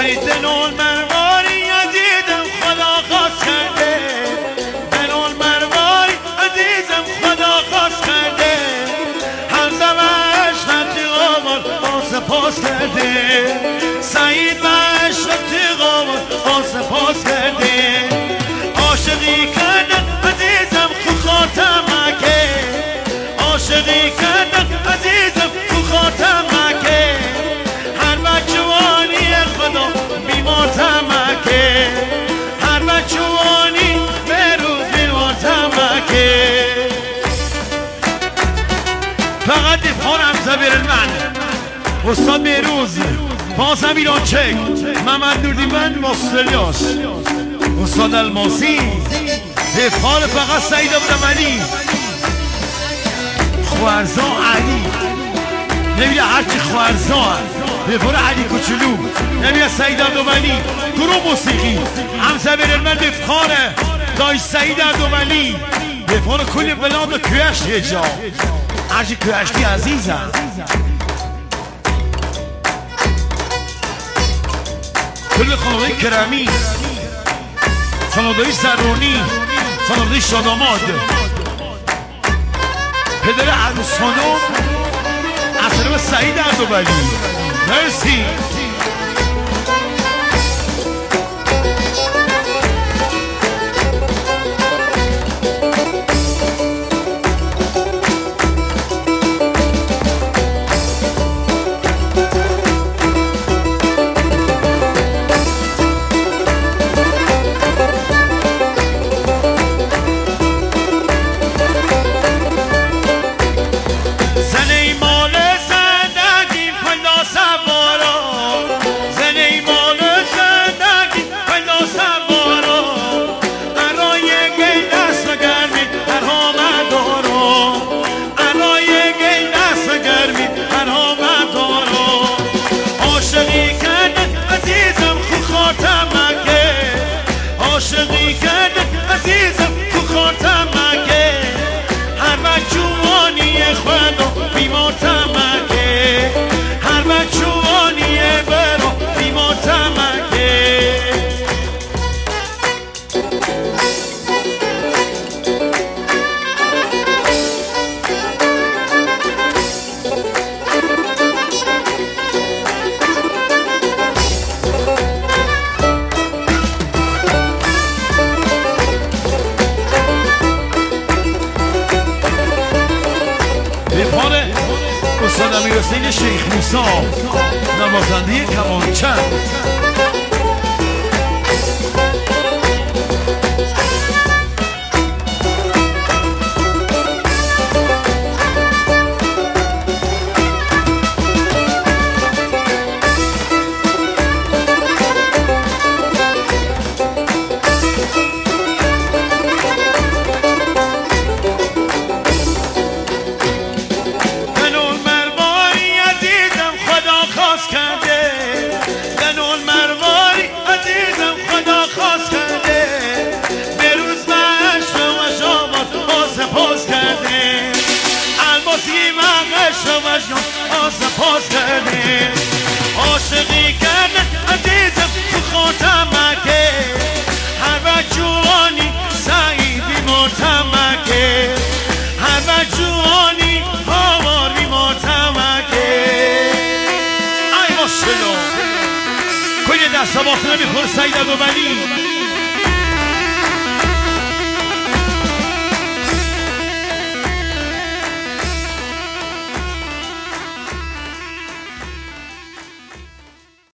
ولی دنول مرواری عزیزم خدا خواست کرده، دنول مرواری عزیزم خدا خواست کرده، همزمش خطی قامت آسپاس کرده، سعید بش خطی قامت آسپاس کرده، عاشقی کردن عزیزم خو خاتمکه، عاشقی کردن عزیزم خو خاتمکه، هر بچوانی خدا بیمار تمکه، هر بچوانی بروز بیمار تمکه. فقط دفعان همزه برن من استاد بیروز بازم ایران چک محمد نوردیمن واستلیاش استاد الماسی دفعان فقط سعید عبدالعلی خوارزا علی نمیده هرچی خوارزا هست دفعان علی کوچولو نمیده سعید عبدالعلی گروه موسیقی همزه برن من دفعان دای سعید عبدالعلی دفعان کلی بلاد و کوشت یه جا هرچی کوشتی عزیزم کل خانواده کرمی خانواده زرونی خانواده شاداماد پدر عروس خانم از طرف سعید عبدالعلی مرسی. عاشقی کردن عزیزم تو خاتمکه هر بچوانی خدا بیمار تمکه هر بچوانی برا بیمار تمکه. استاد امیرحسین شیخ موسی نوازنده کمانچه آسپاس کرده عاشقی کردن عزیزم تو خاتمکه هر بچوانی سعیدی مرتمکه هر بچوانی هاواری مرتمکه. ای ماشالله کلی دست باخته نمیخور سعید عبدالعلی